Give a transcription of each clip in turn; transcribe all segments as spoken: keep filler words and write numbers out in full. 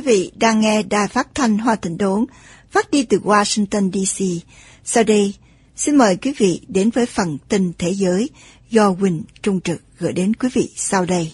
vị đang nghe Đài Phát thanh Hoa Thịnh Đốn, phát đi từ Washington, D C. Sau đây, xin mời quý vị đến với phần tin thế giới do Quỳnh Trung Trực gửi đến quý vị sau đây.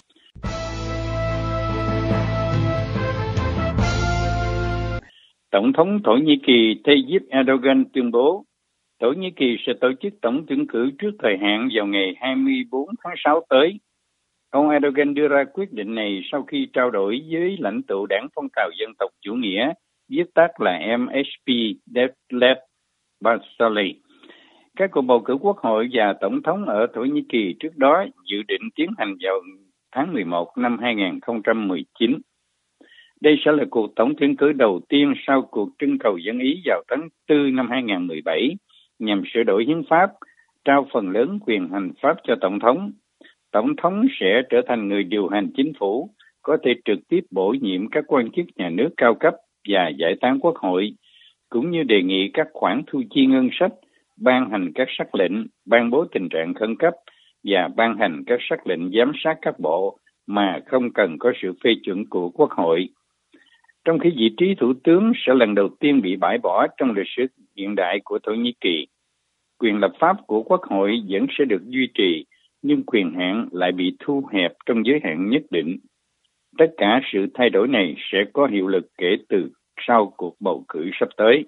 Tổng thống Thổ Nhĩ Kỳ Tayyip Erdogan tuyên bố Thổ Nhĩ Kỳ sẽ tổ chức tổng tuyển cử trước thời hạn vào ngày hai mươi tư tháng sáu tới. Ông Erdogan đưa ra quyết định này sau khi trao đổi với lãnh tụ đảng Phong trào Dân tộc Chủ nghĩa, viết tắt là em hát pê, Devlet Bahçeli. Các cuộc bầu cử quốc hội và tổng thống ở Thổ Nhĩ Kỳ trước đó dự định tiến hành vào tháng mười một năm hai không một chín. Đây sẽ là cuộc tổng tuyển cử đầu tiên sau cuộc trưng cầu dân Ý vào tháng tư năm hai không một bảy nhằm sửa đổi hiến pháp, trao phần lớn quyền hành pháp cho tổng thống. Tổng thống sẽ trở thành người điều hành chính phủ, có thể trực tiếp bổ nhiệm các quan chức nhà nước cao cấp và giải tán quốc hội, cũng như đề nghị các khoản thu chi ngân sách, ban hành các sắc lệnh, ban bố tình trạng khẩn cấp và ban hành các sắc lệnh giám sát các bộ mà không cần có sự phê chuẩn của quốc hội. Trong khi vị trí thủ tướng sẽ lần đầu tiên bị bãi bỏ trong lịch sử hiện đại của Thổ Nhĩ Kỳ, quyền lập pháp của quốc hội vẫn sẽ được duy trì, nhưng quyền hạn lại bị thu hẹp trong giới hạn nhất định. Tất cả sự thay đổi này sẽ có hiệu lực kể từ sau cuộc bầu cử sắp tới.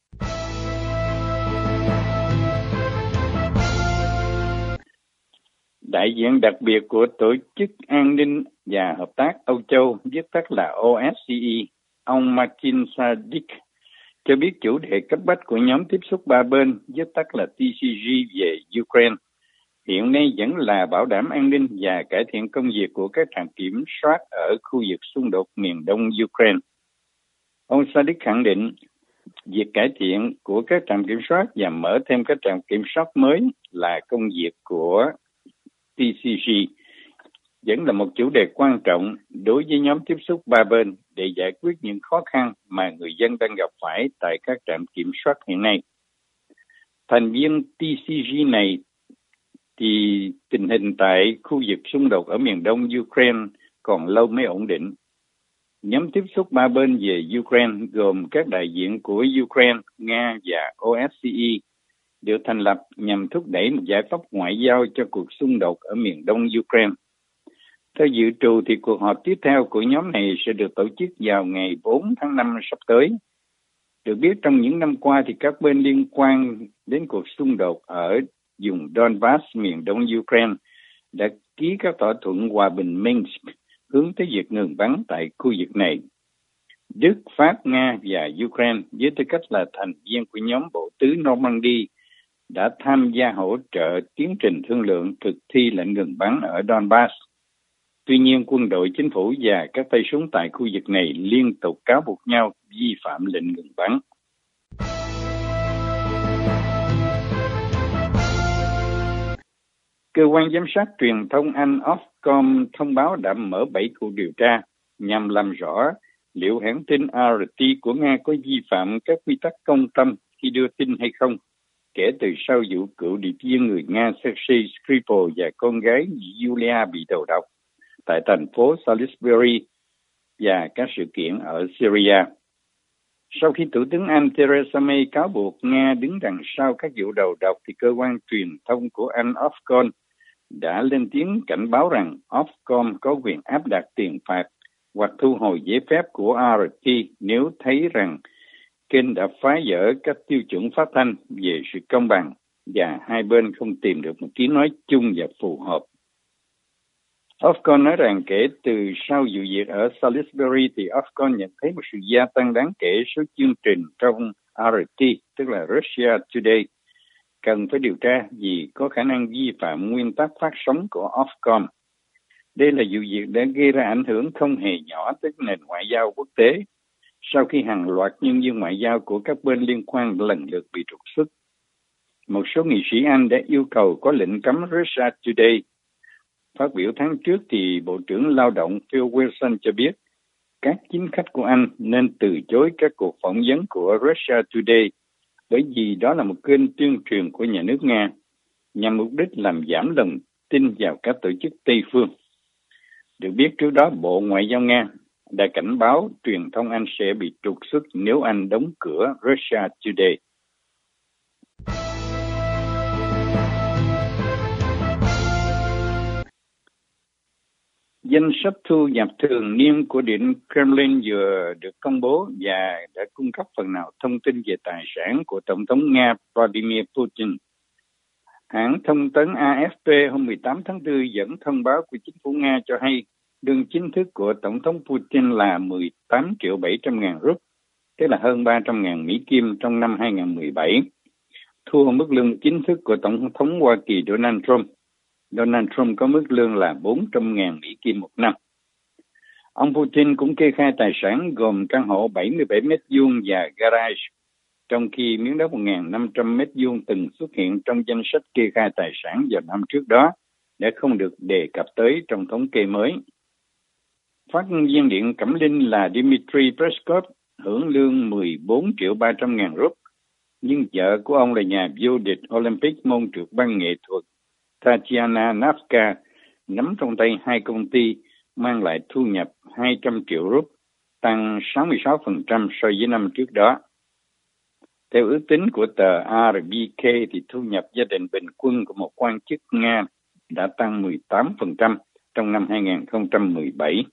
Đại diện đặc biệt của Tổ chức An ninh và Hợp tác Âu Châu, viết tắt là O S C E, ông Martin Sadiq, cho biết chủ đề cấp bách của nhóm tiếp xúc ba bên, viết tắt là T C G về Ukraine, hiện nay vẫn là bảo đảm an ninh và cải thiện công việc của các trạm kiểm soát ở khu vực xung đột miền đông Ukraine. Ông Sadiq khẳng định, việc cải thiện của các trạm kiểm soát và mở thêm các trạm kiểm soát mới là công việc của T C G, vẫn là một chủ đề quan trọng đối với nhóm tiếp xúc ba bên để giải quyết những khó khăn mà người dân đang gặp phải tại các trạm kiểm soát hiện nay. Thành viên T C G này thì tình hình tại khu vực xung đột ở miền đông Ukraine còn lâu mới ổn định. Nhóm tiếp xúc ba bên về Ukraine gồm các đại diện của Ukraine, Nga và O S C E được thành lập nhằm thúc đẩy một giải pháp ngoại giao cho cuộc xung đột ở miền đông Ukraine. Theo dự trù thì cuộc họp tiếp theo của nhóm này sẽ được tổ chức vào ngày bốn tháng năm sắp tới. Được biết trong những năm qua thì các bên liên quan đến cuộc xung đột ở vùng Donbass miền đông Ukraine đã ký các thỏa thuận hòa bình Minsk hướng tới việc ngừng bắn tại khu vực này. Đức, Pháp, Nga và Ukraine với tư cách là thành viên của nhóm bộ tứ Normandy đã tham gia hỗ trợ tiến trình thương lượng thực thi lệnh ngừng bắn ở Donbass. Tuy nhiên, quân đội chính phủ và các tay súng tại khu vực này liên tục cáo buộc nhau vi phạm lệnh ngừng bắn. Cơ quan giám sát truyền thông Anh Ofcom thông báo đã mở bảy cuộc điều tra nhằm làm rõ liệu hãng tin R T của Nga có vi phạm các quy tắc công tâm khi đưa tin hay không, kể từ sau vụ cựu điệp viên người Nga Sergei Skripal và con gái Yulia bị đầu độc tại thành phố Salisbury và các sự kiện ở Syria. Sau khi Thủ tướng Anh Theresa May cáo buộc Nga đứng đằng sau các vụ đầu độc, thì cơ quan truyền thông của Anh Ofcom đã lên tiếng cảnh báo rằng Ofcom có quyền áp đặt tiền phạt hoặc thu hồi giấy phép của R T nếu thấy rằng kênh đã phá vỡ các tiêu chuẩn phát thanh về sự công bằng và hai bên không tìm được một tiếng nói chung và phù hợp. Ofcom nói rằng kể từ sau vụ việc ở Salisbury thì Ofcom nhận thấy một sự gia tăng đáng kể số chương trình trong R T, tức là Russia Today, cần phải điều tra vì có khả năng vi phạm nguyên tắc phát sóng của Ofcom. Đây là vụ việc đã gây ra ảnh hưởng không hề nhỏ tới nền ngoại giao quốc tế, sau khi hàng loạt nhân viên ngoại giao của các bên liên quan lần lượt bị trục xuất. Một số nghị sĩ Anh đã yêu cầu có lệnh cấm Russia Today. Phát biểu tháng trước thì Bộ trưởng Lao động Phil Wilson cho biết các chính khách của Anh nên từ chối các cuộc phỏng vấn của Russia Today bởi vì đó là một kênh tuyên truyền của nhà nước Nga nhằm mục đích làm giảm lòng tin vào các tổ chức Tây phương. Được biết trước đó Bộ Ngoại giao Nga đã cảnh báo truyền thông Anh sẽ bị trục xuất nếu Anh đóng cửa Russia Today. Danh sách thu nhập thường niên của Điện Kremlin vừa được công bố và đã cung cấp phần nào thông tin về tài sản của Tổng thống Nga Vladimir Putin. Hãng thông tấn A F P hôm mười tám tháng tư dẫn thông báo của chính phủ Nga cho hay lương chính thức của Tổng thống Putin là mười tám triệu bảy trăm ngàn rúp, tức là hơn ba trăm ngàn Mỹ Kim trong năm hai không một bảy, thua mức lương chính thức của Tổng thống Hoa Kỳ Donald Trump. Donald Trump có mức lương là bốn trăm ngàn Mỹ Kim một năm. Ông Putin cũng kê khai tài sản gồm căn hộ bảy mươi bảy mét vuông và garage, trong khi miếng đất một nghìn năm trăm mét vuông từng xuất hiện trong danh sách kê khai tài sản vào năm trước đó đã không được đề cập tới trong thống kê mới. Phát ngôn viên Điện Kremlin là Dmitry Peskov hưởng lương mười bốn triệu ba trăm ngàn rúp, nhưng vợ của ông là nhà vô địch Olympic môn trượt băng nghệ thuật Tatiana Navka nắm trong tay hai công ty mang lại thu nhập hai trăm triệu rúp, tăng sáu mươi sáu phần trăm so với năm trước đó. Theo ước tính của tờ R B K thì thu nhập gia đình bình quân của một quan chức Nga đã tăng mười tám phần trăm trong năm hai không một bảy.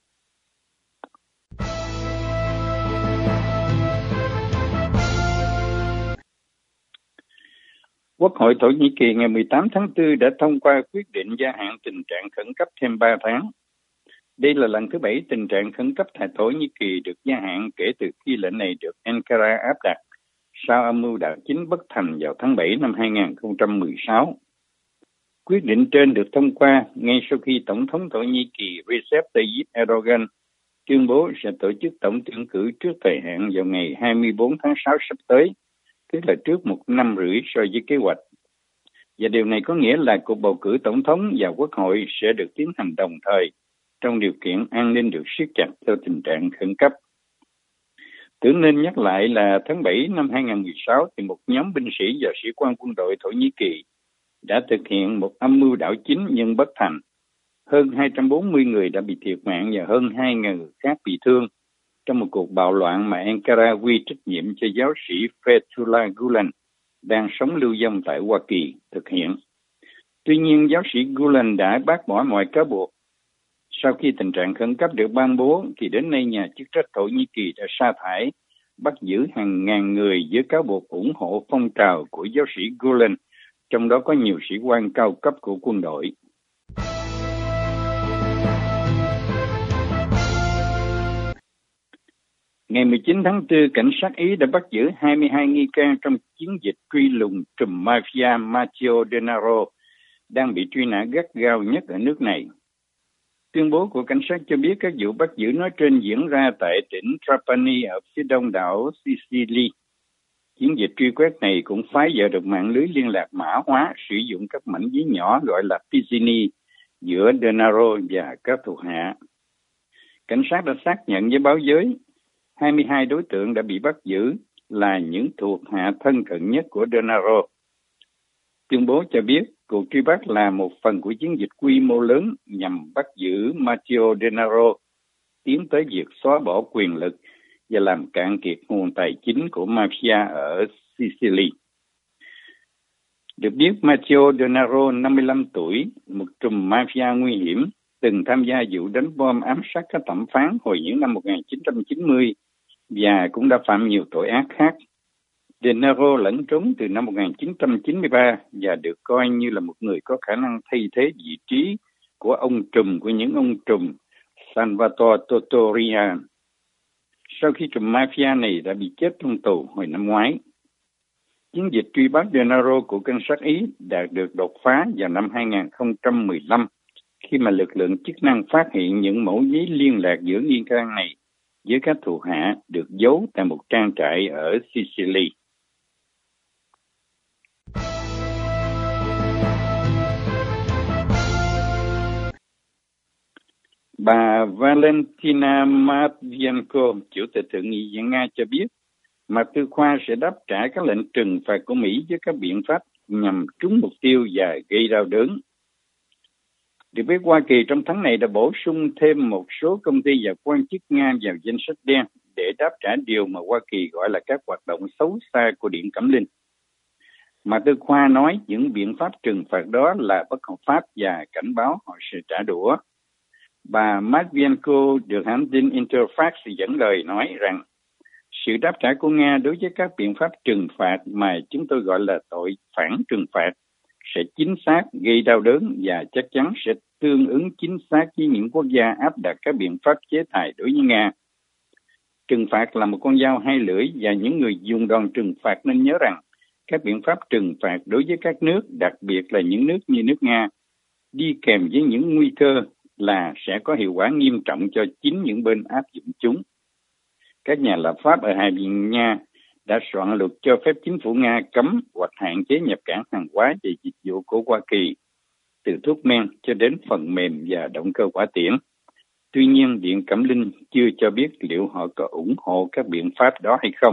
Quốc hội Thổ Nhĩ Kỳ ngày mười tám tháng tư đã thông qua quyết định gia hạn tình trạng khẩn cấp thêm ba tháng. Đây là lần thứ bảy tình trạng khẩn cấp tại Thổ Nhĩ Kỳ được gia hạn kể từ khi lệnh này được Ankara áp đặt sau âm mưu đảo chính bất thành vào tháng bảy năm hai không một sáu. Quyết định trên được thông qua ngay sau khi Tổng thống Thổ Nhĩ Kỳ Recep Tayyip Erdogan tuyên bố sẽ tổ chức tổng tuyển cử trước thời hạn vào ngày hai mươi tư tháng sáu sắp tới, tức là trước một năm rưỡi so với kế hoạch. Và điều này có nghĩa là cuộc bầu cử tổng thống và quốc hội sẽ được tiến hành đồng thời trong điều kiện an ninh được siết chặt theo tình trạng khẩn cấp. Tưởng nên nhắc lại là tháng bảy năm hai không một sáu thì một nhóm binh sĩ và sĩ quan quân đội Thổ Nhĩ Kỳ đã thực hiện một âm mưu đảo chính nhưng bất thành. Hơn hai trăm bốn mươi người đã bị thiệt mạng và hơn hai nghìn người khác bị thương trong một cuộc bạo loạn mà Ankara quy trách nhiệm cho giáo sĩ Fethullah Gulen đang sống lưu vong tại Hoa Kỳ thực hiện. Tuy nhiên, giáo sĩ Gulen đã bác bỏ mọi cáo buộc. Sau khi tình trạng khẩn cấp được ban bố, thì đến nay nhà chức trách Thổ Nhĩ Kỳ đã sa thải, bắt giữ hàng ngàn người với cáo buộc ủng hộ phong trào của giáo sĩ Gulen, trong đó có nhiều sĩ quan cao cấp của quân đội. Ngày mười chín tháng tư, cảnh sát Ý đã bắt giữ hai mươi hai nghi can trong chiến dịch truy lùng trùm mafia Matteo Denaro, đang bị truy nã gắt gao nhất ở nước này. Tuyên bố của cảnh sát cho biết các vụ bắt giữ nói trên diễn ra tại tỉnh Trapani ở phía đông đảo Sicily. Chiến dịch truy quét này cũng phá vỡ được mạng lưới liên lạc mã hóa sử dụng các mảnh giấy nhỏ gọi là Pizzini giữa Denaro và các thuộc hạ. Cảnh sát đã xác nhận với báo giới hai mươi hai đối tượng đã bị bắt giữ là những thuộc hạ thân cận nhất của Denaro. Tuyên bố cho biết cuộc truy bắt là một phần của chiến dịch quy mô lớn nhằm bắt giữ Matteo Denaro, tiến tới việc xóa bỏ quyền lực và làm cạn kiệt nguồn tài chính của mafia ở Sicily. Được biết, Matteo Denaro, năm mươi lăm tuổi, một trùm mafia nguy hiểm, từng tham gia vụ đánh bom ám sát các thẩm phán hồi những năm một nghìn chín trăm chín mươi và cũng đã phạm nhiều tội ác khác. Denaro lẫn trốn từ năm một nghìn chín trăm chín mươi ba và được coi như là một người có khả năng thay thế vị trí của ông trùm của những ông trùm Salvatore Totorian. Sau khi trùm mafia này đã bị chết trong tù hồi năm ngoái, chiến dịch truy bắt Denaro của cảnh sát Ý đạt được đột phá vào năm hai không một lăm khi mà lực lượng chức năng phát hiện những mẫu giấy liên lạc giữa nghi can này với các thuộc hạ được giấu tại một trang trại ở Sicily. Bà Valentina Matvienko, Chủ tịch Thượng nghị viện Nga cho biết, Mạc Tư Khoa sẽ đáp trả các lệnh trừng phạt của Mỹ với các biện pháp nhằm trúng mục tiêu và gây đau đớn. Được biết, Hoa Kỳ trong tháng này đã bổ sung thêm một số công ty và quan chức Nga vào danh sách đen để đáp trả điều mà Hoa Kỳ gọi là các hoạt động xấu xa của Điện Cẩm Linh. Mà Tư Khoa nói những biện pháp trừng phạt đó là bất hợp pháp và cảnh báo họ sẽ trả đũa. Bà Matvienko được hãng tin Interfax dẫn lời nói rằng sự đáp trả của Nga đối với các biện pháp trừng phạt mà chúng tôi gọi là tội phản trừng phạt sẽ chính xác gây đau đớn và chắc chắn sẽ tương ứng chính xác với những quốc gia áp đặt các biện pháp chế tài đối với Nga. Trừng phạt là một con dao hai lưỡi và những người dùng đòn trừng phạt nên nhớ rằng các biện pháp trừng phạt đối với các nước, đặc biệt là những nước như nước Nga, đi kèm với những nguy cơ là sẽ có hiệu quả nghiêm trọng cho chính những bên áp dụng chúng. Các nhà lập pháp ở Hai Viện Nga đã soạn luật cho phép chính phủ Nga cấm hoặc hạn chế nhập cảng hàng hóa và dịch vụ của Hoa Kỳ, từ thuốc men cho đến phần mềm và động cơ hỏa tiễn. Tuy nhiên, Điện Cẩm Linh chưa cho biết liệu họ có ủng hộ các biện pháp đó hay không.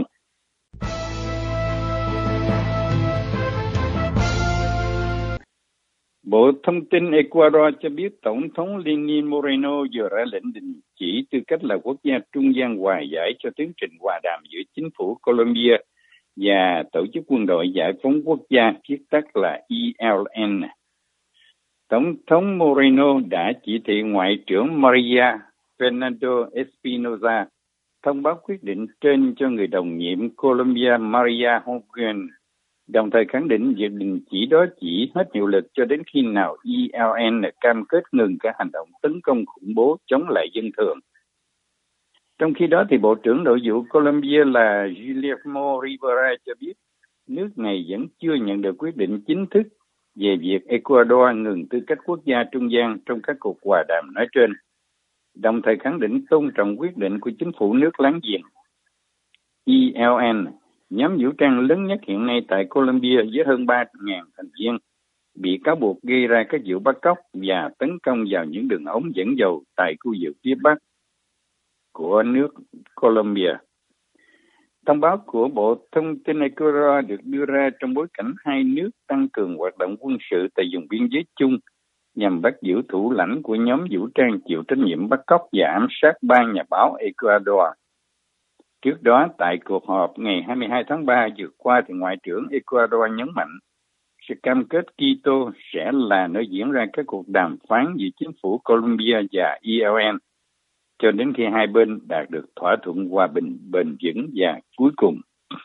Bộ Thông tin Ecuador cho biết Tổng thống Lenín Moreno vừa ra lệnh đình chỉ tư cách là quốc gia trung gian hòa giải cho tiến trình hòa đàm giữa chính phủ Colombia và Tổ chức Quân đội Giải phóng Quốc gia, viết tắt là E L N. Tổng thống Moreno đã chỉ thị Ngoại trưởng Maria Fernando Espinosa thông báo quyết định trên cho người đồng nhiệm Colombia Maria Hogan, đồng thời khẳng định việc đình chỉ đó chỉ hết hiệu lực cho đến khi nào E L N cam kết ngừng các hành động tấn công khủng bố chống lại dân thường. Trong khi đó, thì Bộ trưởng Nội vụ Colombia là Guillermo Rivera cho biết nước này vẫn chưa nhận được quyết định chính thức về việc Ecuador ngừng tư cách quốc gia trung gian trong các cuộc hòa đàm nói trên, đồng thời khẳng định tôn trọng quyết định của chính phủ nước láng giềng. E L N, nhóm vũ trang lớn nhất hiện nay tại Colombia với hơn ba nghìn thành viên, bị cáo buộc gây ra các vụ bắt cóc và tấn công vào những đường ống dẫn dầu tại khu vực phía bắc của nước Colombia. Thông báo của Bộ Thông tin Ecuador được đưa ra trong bối cảnh hai nước tăng cường hoạt động quân sự tại vùng biên giới chung nhằm bắt giữ thủ lãnh của nhóm vũ trang chịu trách nhiệm bắt cóc và ám sát ba nhà báo Ecuador. Trước đó, tại cuộc họp ngày hai mươi hai tháng ba vừa qua, thì Ngoại trưởng Ecuador nhấn mạnh sự cam kết Quito sẽ là nơi diễn ra các cuộc đàm phán giữa chính phủ Colombia và E L N cho đến khi hai bên đạt được thỏa thuận hòa bình bền vững và cuối cùng.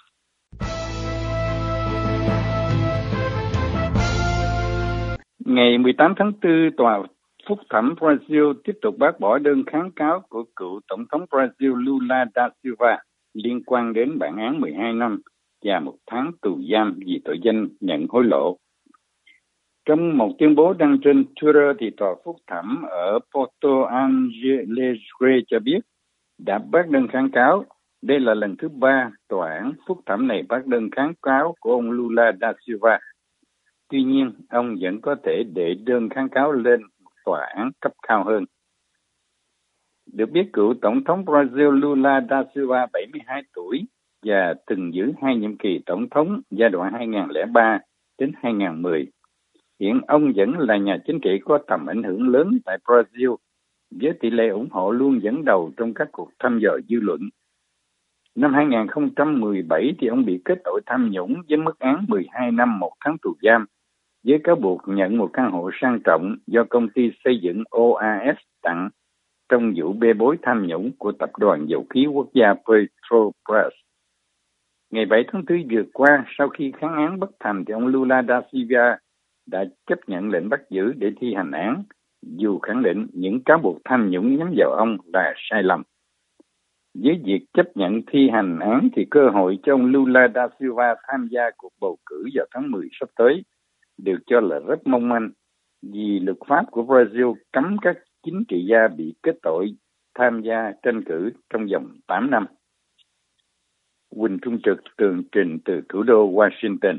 Ngày mười tám tháng tư, Tòa Phúc thẩm Brazil tiếp tục bác bỏ đơn kháng cáo của cựu Tổng thống Brazil Lula da Silva liên quan đến bản án mười hai năm và một tháng tù giam vì tội danh nhận hối lộ. Trong một tuyên bố đăng trên Twitter, thì Tòa Phúc thẩm ở Porto Alegre cho biết đã bác đơn kháng cáo. Đây là lần thứ ba tòa án phúc thẩm này bác đơn kháng cáo của ông Lula da Silva. Tuy nhiên, ông vẫn có thể đệ đơn kháng cáo lên một tòa án cấp cao hơn. Được biết, cựu Tổng thống Brazil Lula da Silva, bảy mươi hai tuổi, và từng giữ hai nhiệm kỳ tổng thống giai đoạn hai nghìn không trăm lẻ ba đến hai nghìn không trăm mười. Hiện ông vẫn là nhà chính trị có tầm ảnh hưởng lớn tại Brazil, với tỷ lệ ủng hộ luôn dẫn đầu trong các cuộc thăm dò dư luận. Năm hai nghìn không trăm mười bảy, thì ông bị kết tội tham nhũng với mức án mười hai năm một tháng tù giam, với cáo buộc nhận một căn hộ sang trọng do công ty xây dựng O A S tặng trong vụ bê bối tham nhũng của Tập đoàn Dầu khí Quốc gia Petrobras. Ngày bảy tháng tư vừa qua, sau khi kháng án bất thành, thì ông Lula da Silva đã chấp nhận lệnh bắt giữ để thi hành án, dù khẳng định những cáo buộc tham nhũng nhắm vào ông là sai lầm. Với việc chấp nhận thi hành án, thì cơ hội cho ông Lula da Silva tham gia cuộc bầu cử vào tháng mười sắp tới được cho là rất mong manh, vì luật pháp của Brazil cấm các chính trị gia bị kết tội tham gia tranh cử trong vòng tám năm. Quỳnh Trung Trực tường trình từ thủ đô Washington.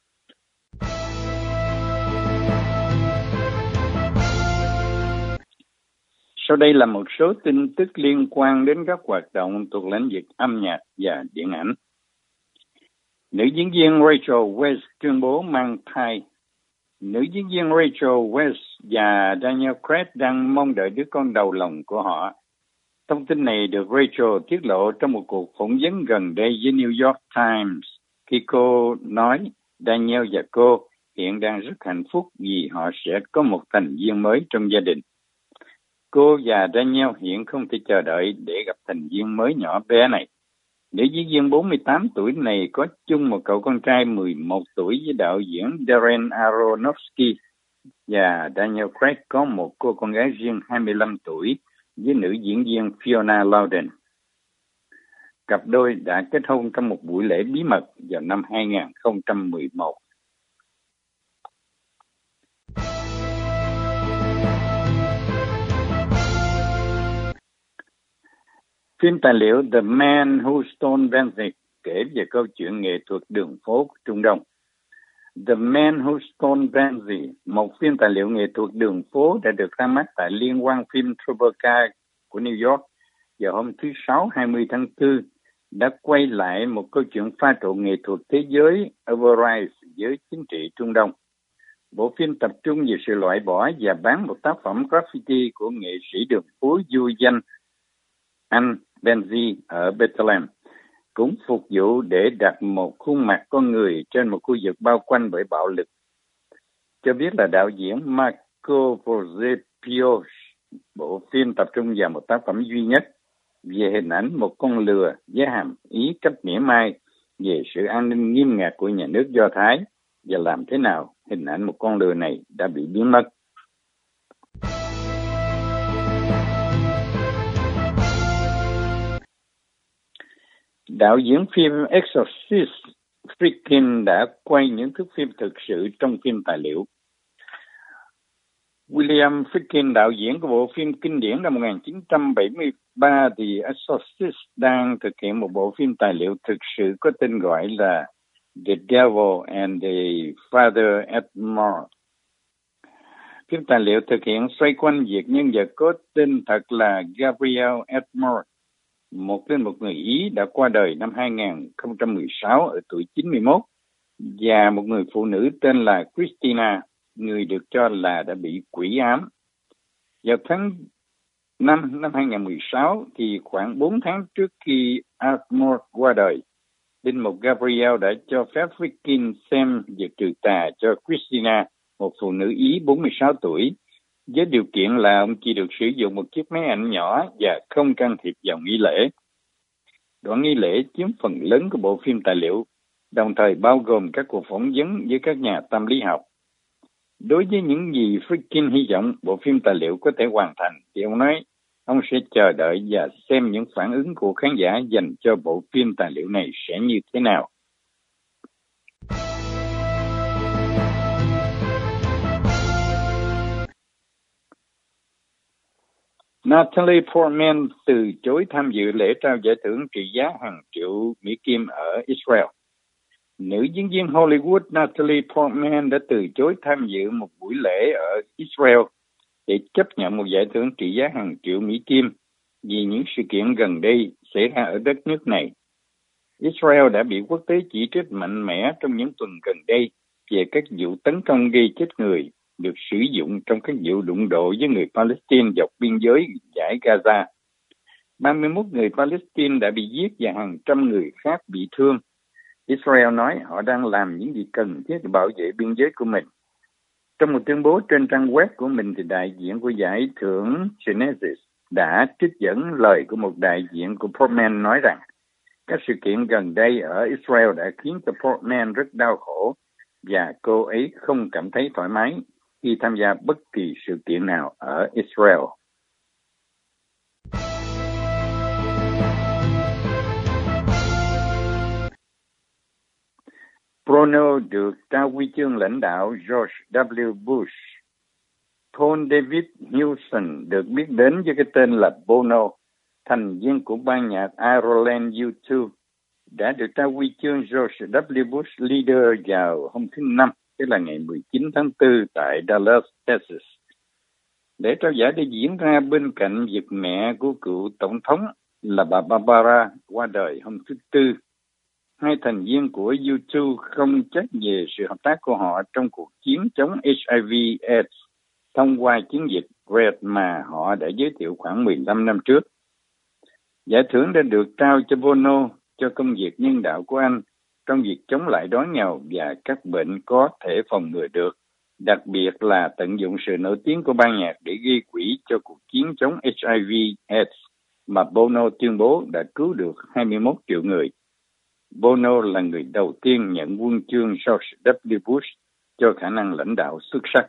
Sau đây là một số tin tức liên quan đến các hoạt động thuộc lĩnh vực âm nhạc và điện ảnh. Nữ diễn viên Rachel Weisz tuyên bố mang thai. Nữ diễn viên Rachel Weisz và Daniel Craig đang mong đợi đứa con đầu lòng của họ. Thông tin này được Rachel tiết lộ trong một cuộc phỏng vấn gần đây với New York Times khi cô nói Daniel và cô hiện đang rất hạnh phúc vì họ sẽ có một thành viên mới trong gia đình. Cô và Daniel hiện không thể chờ đợi để gặp thành viên mới nhỏ bé này. Nữ diễn viên bốn mươi tám tuổi này có chung một cậu con trai mười một tuổi với đạo diễn Darren Aronofsky, và Daniel Craig có một cô con gái riêng hai mươi lăm tuổi với nữ diễn viên Fiona Loudon. Cặp đôi đã kết hôn trong một buổi lễ bí mật vào năm hai không một một. Phim tài liệu The Man Who Stole Benzene kể về câu chuyện nghệ thuật đường phố của Trung Đông. The Man Who Stole Benzene, một phim tài liệu nghệ thuật đường phố đã được ra mắt tại Liên hoan phim Tribeca của New York vào hôm thứ Sáu hai mươi tháng tư, đã quay lại một câu chuyện pha trộn nghệ thuật thế giới Overrise với chính trị Trung Đông. Bộ phim tập trung về sự loại bỏ và bán một tác phẩm graffiti của nghệ sĩ đường phố vô danh Anh Benzi ở Bethlehem, cũng phục vụ để đặt một khuôn mặt con người trên một khu vực bao quanh bởi bạo lực. Cho biết là đạo diễn Marco Porzepio, bộ phim tập trung vào một tác phẩm duy nhất về hình ảnh một con lừa với hàm ý cách mỉa mai về sự an ninh nghiêm ngặt của nhà nước Do Thái và làm thế nào hình ảnh một con lừa này đã bị biến mất. Đạo diễn phim Exorcist Friedkin đã quay những thước phim thực sự trong phim tài liệu. William Friedkin, đạo diễn của bộ phim kinh điển năm một nghìn chín trăm bảy mươi ba The Exorcist, đang thực hiện một bộ phim tài liệu thực sự có tên gọi là The Devil and the Father Edmore. Phim tài liệu thực hiện xoay quanh việc nhân vật có tên thật là Gabriel Edmore, một linh mục người Ý đã qua đời năm hai không một sáu ở tuổi chín mươi mốt, và một người phụ nữ tên là Christina, người được cho là đã bị quỷ ám. Vào tháng năm năm hai không một sáu, thì khoảng bốn tháng trước khi Edmore qua đời, linh mục Gabriel đã cho phép Friedkin xem việc trừ tà cho Christina, một phụ nữ Ý bốn mươi sáu tuổi, với điều kiện là ông chỉ được sử dụng một chiếc máy ảnh nhỏ và không can thiệp vào nghi lễ. Đoạn nghi lễ chiếm phần lớn của bộ phim tài liệu, đồng thời bao gồm các cuộc phỏng vấn với các nhà tâm lý học. Đối với những gì Friedkin hy vọng bộ phim tài liệu có thể hoàn thành, thì ông nói ông sẽ chờ đợi và xem những phản ứng của khán giả dành cho bộ phim tài liệu này sẽ như thế nào. Natalie Portman từ chối tham dự lễ trao giải thưởng trị giá hàng triệu Mỹ Kim ở Israel. Nữ diễn viên Hollywood Natalie Portman đã từ chối tham dự một buổi lễ ở Israel để chấp nhận một giải thưởng trị giá hàng triệu Mỹ Kim vì những sự kiện gần đây xảy ra ở đất nước này. Israel đã bị quốc tế chỉ trích mạnh mẽ trong những tuần gần đây về các vụ tấn công gây chết người được sử dụng trong các vụ đụng độ với người Palestine dọc biên giới dải Gaza. ba mươi mốt người Palestine đã bị giết và hàng trăm người khác bị thương. Israel nói họ đang làm những gì cần thiết để bảo vệ biên giới của mình. Trong một tuyên bố trên trang web của mình, thì đại diện của giải thưởng Genesis đã trích dẫn lời của một đại diện của Portman nói rằng các sự kiện gần đây ở Israel đã khiến cho Portman rất đau khổ và cô ấy không cảm thấy thoải mái khi tham gia bất kỳ sự kiện nào ở Israel. Bruno được trao huy chương lãnh đạo George W. Bush. Paul David Hewson được biết đến với cái tên là Bono, thành viên của ban nhạc Ireland U hai, đã được trao huy chương George W. Bush Leader vào hôm thứ Năm, tức là ngày mười chín tháng tư tại Dallas, Texas. Lễ trao giải đã diễn ra bên cạnh việc mẹ của cựu tổng thống là bà Barbara qua đời hôm thứ Tư. hai thành viên của U hai không trách về sự hợp tác của họ trong cuộc chiến chống H I V/AIDS thông qua chiến dịch Red mà họ đã giới thiệu khoảng mười lăm năm trước. Giải thưởng đã được trao cho Bono cho công việc nhân đạo của anh trong việc chống lại đói nghèo và các bệnh có thể phòng ngừa được, đặc biệt là tận dụng sự nổi tiếng của ban nhạc để gây quỹ cho cuộc chiến chống H I V/AIDS mà Bono tuyên bố đã cứu được hai mươi mốt triệu người. Bono là người đầu tiên nhận huân chương George W. Bush cho khả năng lãnh đạo xuất sắc.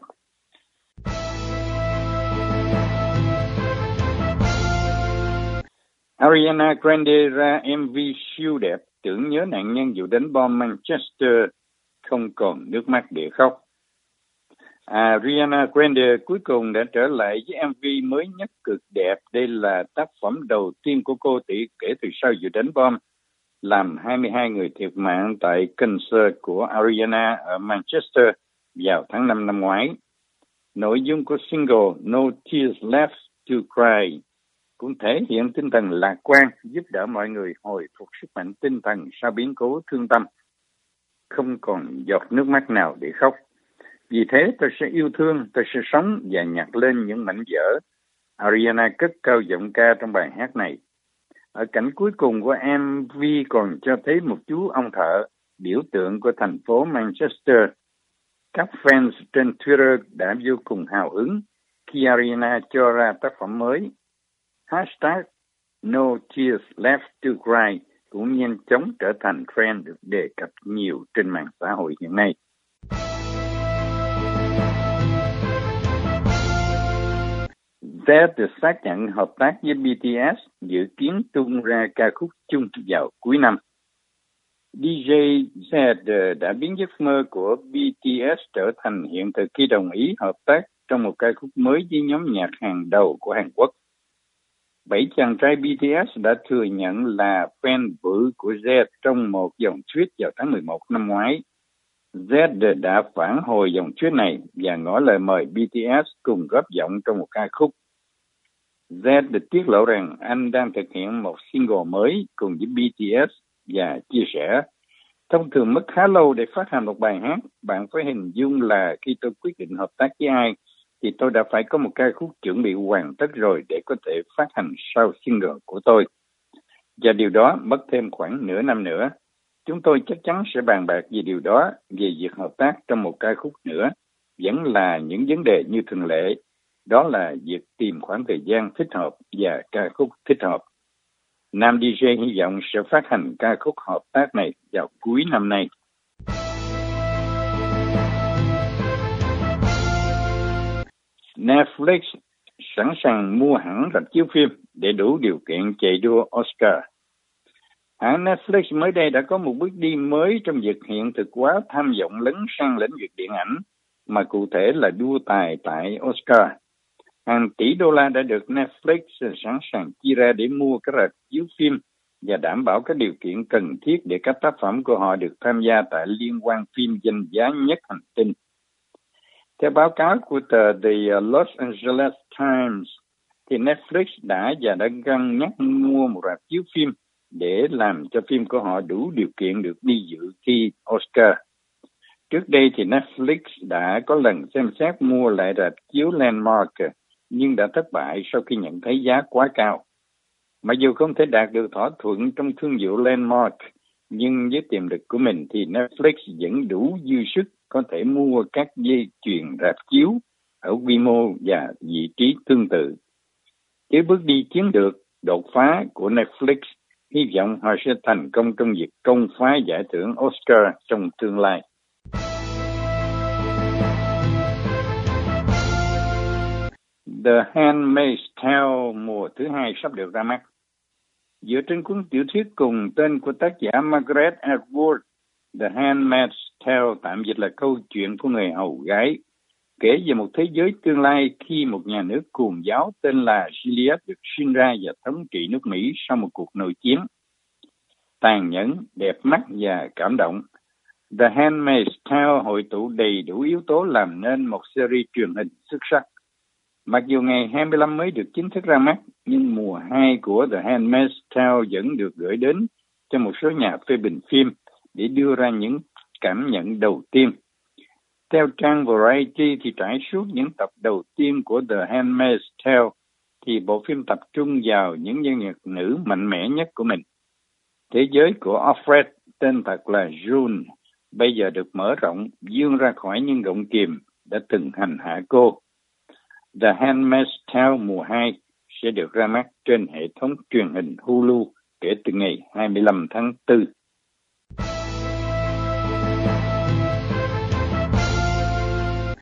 Ariana Grande ra em vê siêu đẹp tưởng nhớ nạn nhân vụ đánh bom Manchester, không còn nước mắt để khóc. Ariana Grande cuối cùng đã trở lại với em vê mới nhất cực đẹp. Đây là tác phẩm đầu tiên của cô tỷ kể từ sau vụ đánh bom làm hai mươi hai người thiệt mạng tại concert của Ariana ở Manchester vào tháng năm năm ngoái. Nội dung của single No Tears Left to Cry cũng thể hiện tinh thần lạc quan, giúp đỡ mọi người hồi phục sức mạnh tinh thần sau biến cố thương tâm. Không còn giọt nước mắt nào để khóc. Vì thế tôi sẽ yêu thương, tôi sẽ sống và nhặt lên những mảnh vỡ. Ariana cất cao giọng ca trong bài hát này. Ở cảnh cuối cùng của em vê còn cho thấy một chú ông thợ, biểu tượng của thành phố Manchester. Các fans trên Twitter đã vô cùng hào hứng khi Ariana cho ra tác phẩm mới. Hashtag No Tears Left to Cry cũng nhanh chóng trở thành trend được đề cập nhiều trên mạng xã hội hiện nay. Z được xác nhận hợp tác với bê tê ét, dự kiến tung ra ca khúc chung vào cuối năm. đê gi Z đã biến giấc mơ của bê tê ét trở thành hiện thực khi đồng ý hợp tác trong một ca khúc mới với nhóm nhạc hàng đầu của Hàn Quốc. Bảy chàng trai bê tê ét đã thừa nhận là fan bự của Z trong một dòng tweet vào tháng mười một năm ngoái. Z đã phản hồi dòng tweet này và ngỏ lời mời bê tê ét cùng góp giọng trong một ca khúc. Z được tiết lộ rằng anh đang thực hiện một single mới cùng với bê tê ét và chia sẻ: thông thường mất khá lâu để phát hành một bài hát. Bạn phải hình dung là khi tôi quyết định hợp tác với ai thì tôi đã phải có một ca khúc chuẩn bị hoàn tất rồi để có thể phát hành sau single của tôi. Và điều đó mất thêm khoảng nửa năm nữa. Chúng tôi chắc chắn sẽ bàn bạc về điều đó, về việc hợp tác trong một ca khúc nữa. Vẫn là những vấn đề như thường lệ. Đó là việc tìm khoảng thời gian thích hợp và ca khúc thích hợp. Nam đê gi hy vọng sẽ phát hành ca khúc hợp tác này vào cuối năm nay. Netflix sẵn sàng mua hãng rạp chiếu phim để đủ điều kiện chạy đua Oscar. Hãng Netflix mới đây đã có một bước đi mới trong việc hiện thực hóa tham vọng lấn sang lĩnh vực điện ảnh, mà cụ thể là đua tài tại Oscar. Hàng tỷ đô la đã được Netflix sẵn sàng chi ra để mua các rạp chiếu phim và đảm bảo các điều kiện cần thiết để các tác phẩm của họ được tham gia tại liên hoan phim danh giá nhất hành tinh. Theo báo cáo của tờ The Los Angeles Times, thì Netflix đã và đã cân nhắc mua một rạp chiếu phim để làm cho phim của họ đủ điều kiện được đi dự thi Oscar. Trước đây thì Netflix đã có lần xem xét mua lại rạp chiếu Landmark, nhưng đã thất bại sau khi nhận thấy giá quá cao. Mặc dù không thể đạt được thỏa thuận trong thương vụ Landmark, nhưng với tiềm lực của mình thì Netflix vẫn đủ dư sức có thể mua các dây chuyền rạp chiếu ở quy mô và vị trí tương tự. Với bước đi chiến lược đột phá của Netflix, hy vọng họ sẽ thành công trong việc công phá giải thưởng Oscar trong tương lai. The Handmaid's Tale mùa thứ hai sắp được ra mắt. Dựa trên cuốn tiểu thuyết cùng tên của tác giả Margaret Atwood, The Handmaid's Tale tạm dịch là câu chuyện của người hầu gái, kể về một thế giới tương lai khi một nhà nước Cồn giáo tên là Gilead được sinh ra và thống trị nước Mỹ sau một cuộc nội chiến. Tàn nhẫn, đẹp mắt và cảm động, The Handmaid's Tale hội tụ đầy đủ yếu tố làm nên một series truyền hình xuất sắc. Mặc dù ngày hai mươi lăm mới được chính thức ra mắt, nhưng mùa hai của The Handmaid's Tale vẫn được gửi đến cho một số nhà phê bình phim để đưa ra những cảm nhận đầu tiên. Theo trang Variety thì trải suốt những tập đầu tiên của The Handmaid's Tale thì bộ phim tập trung vào những nhân vật nữ mạnh mẽ nhất của mình. Thế giới của Alfred, tên thật là June, bây giờ được mở rộng, vươn ra khỏi những gọng kìm đã từng hành hạ cô. The Handmaid's Tale mùa hai sẽ được ra mắt trên hệ thống truyền hình Hulu kể từ ngày hai mươi lăm tháng tư.